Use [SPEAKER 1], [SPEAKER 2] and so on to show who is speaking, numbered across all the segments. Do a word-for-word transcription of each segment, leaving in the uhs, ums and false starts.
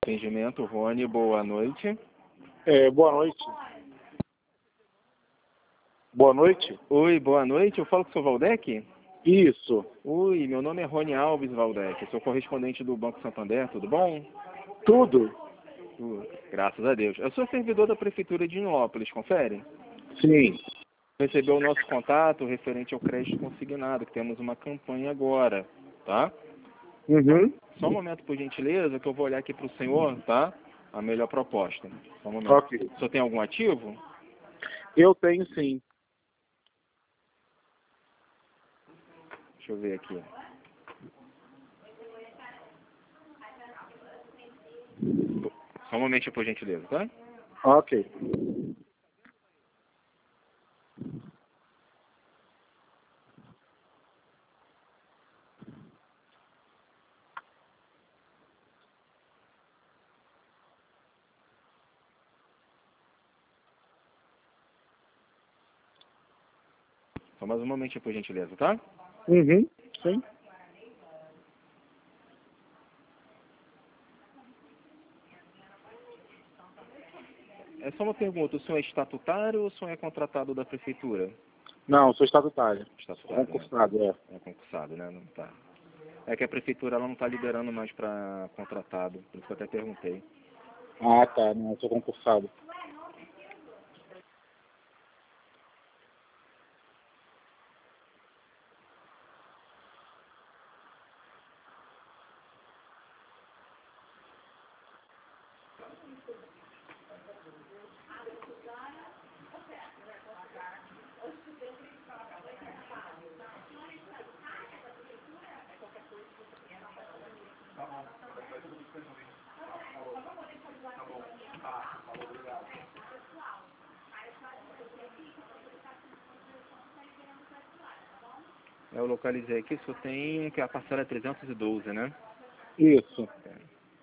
[SPEAKER 1] Atendimento, Rony, boa noite.
[SPEAKER 2] É, boa noite. Boa noite.
[SPEAKER 1] Oi, boa noite. Eu falo com o senhor Valdec?
[SPEAKER 2] Isso.
[SPEAKER 1] Oi, meu nome é Rony Alves Valdec. Sou correspondente do Banco Santander, tudo bom?
[SPEAKER 2] Tudo?
[SPEAKER 1] Tudo. Graças a Deus. Eu sou servidor da Prefeitura de Nilópolis, confere?
[SPEAKER 2] Sim.
[SPEAKER 1] Recebeu o nosso contato referente ao crédito consignado, que temos uma campanha agora, tá?
[SPEAKER 2] Uhum.
[SPEAKER 1] Só um momento, por gentileza, que eu vou olhar aqui para o senhor, tá? A melhor proposta. Só um momento.
[SPEAKER 2] Ok.
[SPEAKER 1] O senhor tem algum ativo?
[SPEAKER 2] Eu tenho sim.
[SPEAKER 1] Deixa eu ver aqui. Só um momentinho, por gentileza, tá?
[SPEAKER 2] Ok.
[SPEAKER 1] Só mais um momentinho, por gentileza, tá?
[SPEAKER 2] Uhum. Sim.
[SPEAKER 1] É só uma pergunta. O senhor é estatutário ou o senhor é contratado da Prefeitura?
[SPEAKER 2] Não, sou estatutário.
[SPEAKER 1] Estatutário,
[SPEAKER 2] Concursado,
[SPEAKER 1] né?
[SPEAKER 2] é.
[SPEAKER 1] É concursado, né? Não tá. É que a Prefeitura ela não está liberando mais para contratado. Por isso que eu até perguntei.
[SPEAKER 2] Ah, tá. Não, sou concursado.
[SPEAKER 1] Eu localizei aqui, só tem que a parcela é trezentos e doze, né?
[SPEAKER 2] Isso.
[SPEAKER 1] É.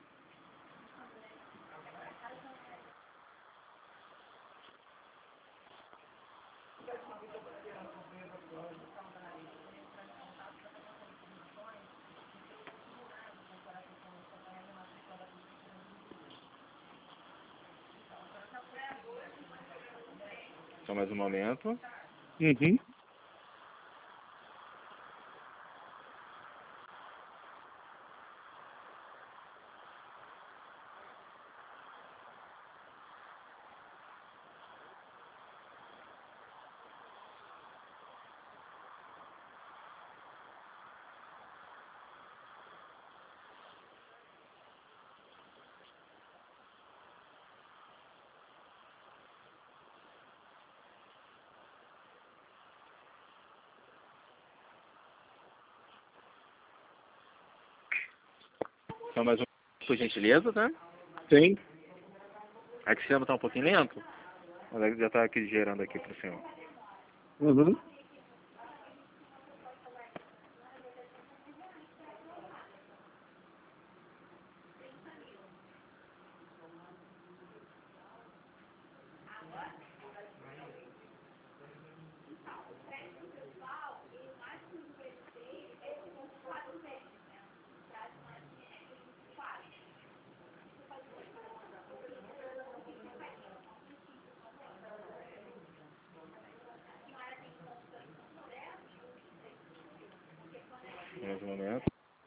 [SPEAKER 1] Só mais um momento.
[SPEAKER 2] Uhum.
[SPEAKER 1] Só mais um por gentileza, tá?
[SPEAKER 2] Sim.
[SPEAKER 1] É que o sistema está um pouquinho lento. Mas já está aqui gerando aqui para o senhor.
[SPEAKER 2] Uhum.
[SPEAKER 1] Só mais um momento.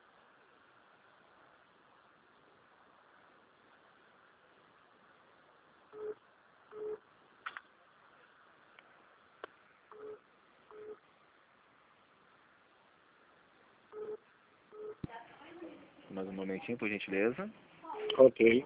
[SPEAKER 1] Mais um momentinho, por gentileza.
[SPEAKER 2] Ok.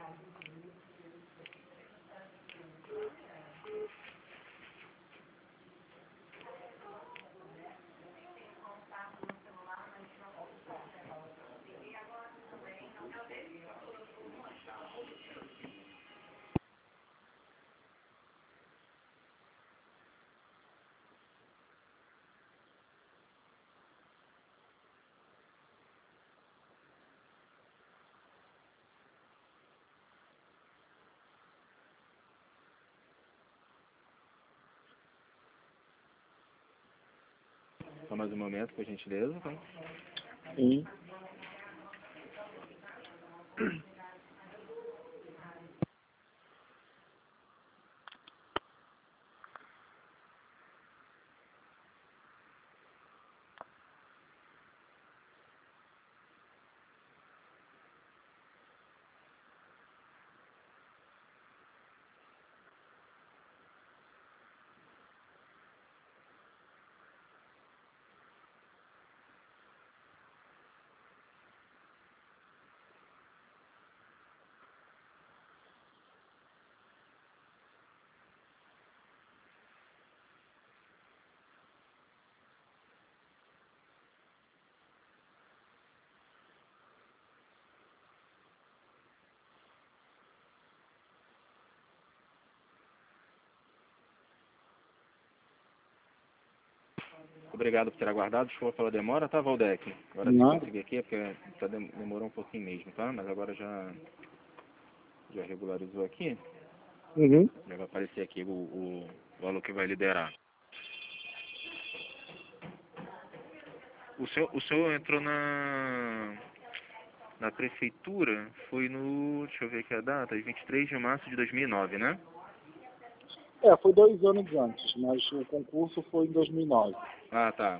[SPEAKER 1] Só mais um momento, por gentileza, tá?
[SPEAKER 2] Sim.
[SPEAKER 1] Obrigado por ter aguardado. Desculpa pela demora, tá, Valdec? Agora se
[SPEAKER 2] Não.
[SPEAKER 1] conseguir aqui, é porque tá, dem- demorou um pouquinho mesmo, tá? Mas agora já, já regularizou aqui.
[SPEAKER 2] Uhum.
[SPEAKER 1] Já vai aparecer aqui o, o valor que vai liberar. O senhor, o senhor entrou na, na prefeitura, foi no, deixa eu ver aqui a data, vinte e três de março de dois mil e nove, né?
[SPEAKER 2] É, foi dois anos antes, mas o concurso foi em dois mil e nove.
[SPEAKER 1] Ah, tá.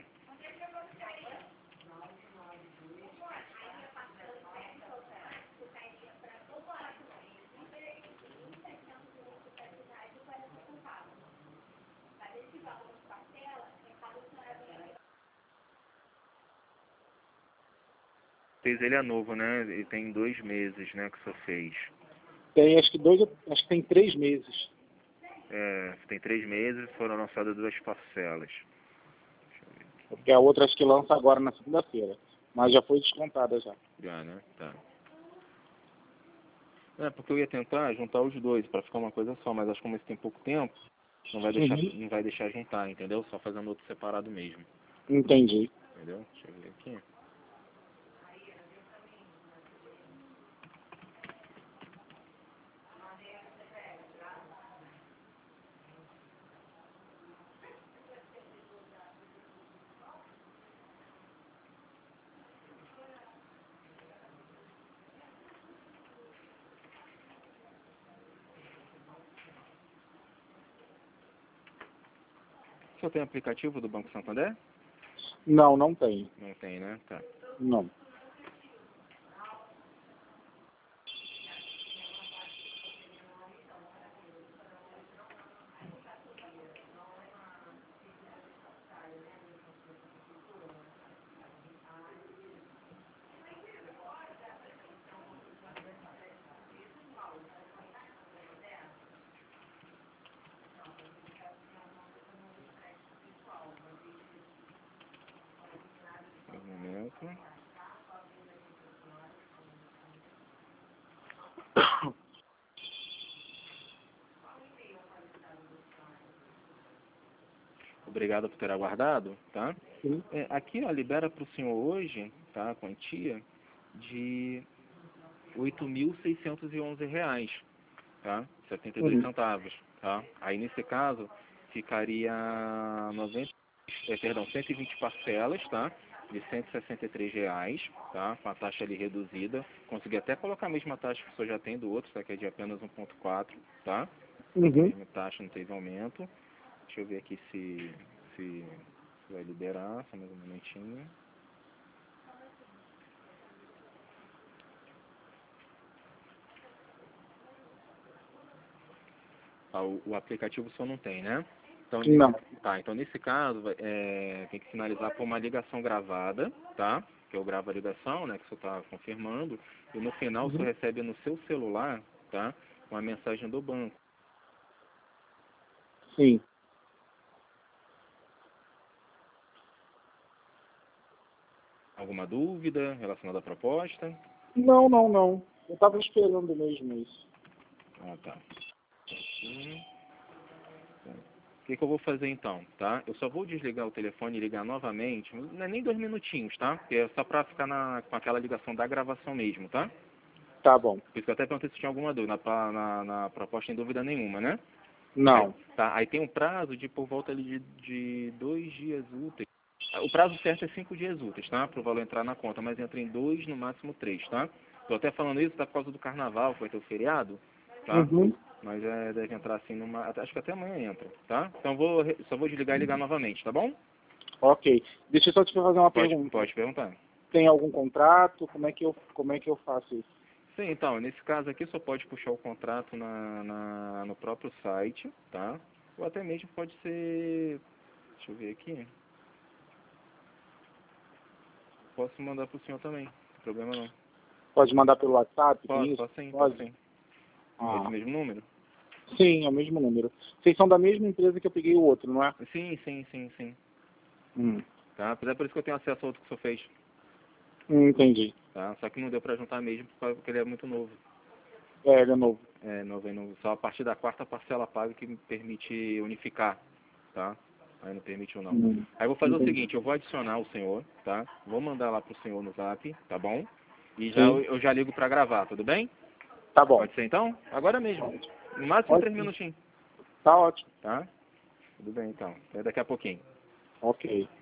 [SPEAKER 1] Fez ele é novo, né? Ele tem dois meses, né, que o senhor fez.
[SPEAKER 2] Tem acho que dois, acho que tem três meses.
[SPEAKER 1] É, tem três meses, foram lançadas duas parcelas.
[SPEAKER 2] Porque a outra acho que lança agora na segunda-feira. Mas já foi descontada já.
[SPEAKER 1] Já, né? Tá. É, porque eu ia tentar juntar os dois para ficar uma coisa só, mas acho que como esse tem pouco tempo, não vai deixar,
[SPEAKER 2] Uhum.
[SPEAKER 1] não vai deixar juntar, entendeu? Só fazendo outro separado mesmo.
[SPEAKER 2] Entendi.
[SPEAKER 1] Entendeu? Deixa eu ver aqui. O senhor tem aplicativo do Banco Santander?
[SPEAKER 2] Não, não tem.
[SPEAKER 1] Não tem, né? Tá.
[SPEAKER 2] Não.
[SPEAKER 1] Um momento. Obrigado por ter aguardado, tá?
[SPEAKER 2] Sim.
[SPEAKER 1] É, aqui, ó, libera para o senhor hoje, tá? A quantia de oito mil seiscentos e onze reais, tá? setenta e dois
[SPEAKER 2] Uhum.
[SPEAKER 1] centavos, tá? Aí, nesse caso, ficaria noventa, é, perdão, cento e vinte parcelas, tá? De cento e sessenta e três reais, tá? Com a taxa ali reduzida. Consegui até colocar a mesma taxa que o senhor já tem do outro, tá? Que é de apenas um vírgula quatro, tá?
[SPEAKER 2] Uhum.
[SPEAKER 1] Mesma taxa, não teve aumento. Deixa eu ver aqui se, se, se vai liberar, só mais um momentinho. Ah, o, o aplicativo só não tem, né? Então, nesse,
[SPEAKER 2] Não.
[SPEAKER 1] tá, então nesse caso, vai- é, tem que finalizar por uma ligação gravada, tá? Que eu gravo a ligação, né? Que o senhor está confirmando. E no final, o senhor
[SPEAKER 2] Uhum.
[SPEAKER 1] recebe no seu celular, tá? Uma mensagem do banco.
[SPEAKER 2] Sim.
[SPEAKER 1] Alguma dúvida relacionada à proposta?
[SPEAKER 2] Não, não, não. Eu tava esperando mesmo isso.
[SPEAKER 1] Ah, tá. Hum. O que, que eu vou fazer então, tá? Eu só vou desligar o telefone e ligar novamente, não é nem dois minutinhos, tá? Porque é só pra ficar na, com aquela ligação da gravação mesmo, tá?
[SPEAKER 2] Tá bom.
[SPEAKER 1] Por isso que eu até perguntei se tinha alguma dúvida, na, na, na proposta em dúvida nenhuma, né? Aí,
[SPEAKER 2] Não.
[SPEAKER 1] tá, aí tem um prazo de por volta ali de, de dois dias úteis. O prazo certo é cinco dias úteis, tá? Para o valor entrar na conta, mas entra em dois, no máximo três, tá? Tô até falando isso, tá por causa do carnaval, que vai ter o feriado, tá?
[SPEAKER 2] Uhum.
[SPEAKER 1] Mas é, deve entrar assim numa. Acho que até amanhã entra, tá? Então vou, re- só vou desligar e ligar novamente, tá bom?
[SPEAKER 2] Ok. Deixa eu só te fazer uma
[SPEAKER 1] Pode,
[SPEAKER 2] pergunta.
[SPEAKER 1] pode perguntar.
[SPEAKER 2] Tem algum contrato? Como é que eu, como é que eu faço isso?
[SPEAKER 1] Sim, então, nesse caso aqui só pode puxar o contrato na, na, no próprio site, tá? Ou até mesmo pode ser. Deixa eu ver aqui. Posso mandar pro senhor também, não tem problema não.
[SPEAKER 2] Pode mandar pelo WhatsApp? Tem
[SPEAKER 1] Posso,
[SPEAKER 2] isso?
[SPEAKER 1] posso sim, posso
[SPEAKER 2] Pode?
[SPEAKER 1] sim. É esse
[SPEAKER 2] Ah.
[SPEAKER 1] mesmo número?
[SPEAKER 2] Sim, é o mesmo número. Vocês são da mesma empresa que eu peguei o outro, não é?
[SPEAKER 1] Sim, sim, sim, sim.
[SPEAKER 2] Hum.
[SPEAKER 1] Tá? Mas é por isso que eu tenho acesso ao outro que o senhor fez.
[SPEAKER 2] Hum, entendi.
[SPEAKER 1] Tá? Só que não deu pra juntar mesmo porque ele é muito novo.
[SPEAKER 2] É, ele é novo.
[SPEAKER 1] É, novo, é novo. Só a partir da quarta parcela paga que me permite unificar, tá? Aí não permitiu não.
[SPEAKER 2] Hum.
[SPEAKER 1] Aí eu vou fazer
[SPEAKER 2] Entendi.
[SPEAKER 1] o seguinte, eu vou adicionar o senhor, tá? Vou mandar lá pro senhor no zap, tá bom? E já
[SPEAKER 2] Sim.
[SPEAKER 1] eu já ligo pra gravar, tudo bem?
[SPEAKER 2] Tá bom.
[SPEAKER 1] Pode ser então? Agora mesmo.
[SPEAKER 2] Pode.
[SPEAKER 1] No máximo
[SPEAKER 2] Pode
[SPEAKER 1] três
[SPEAKER 2] sim.
[SPEAKER 1] minutinhos,
[SPEAKER 2] Tá ótimo.
[SPEAKER 1] tá? Tudo bem então. Até daqui a pouquinho.
[SPEAKER 2] Ok.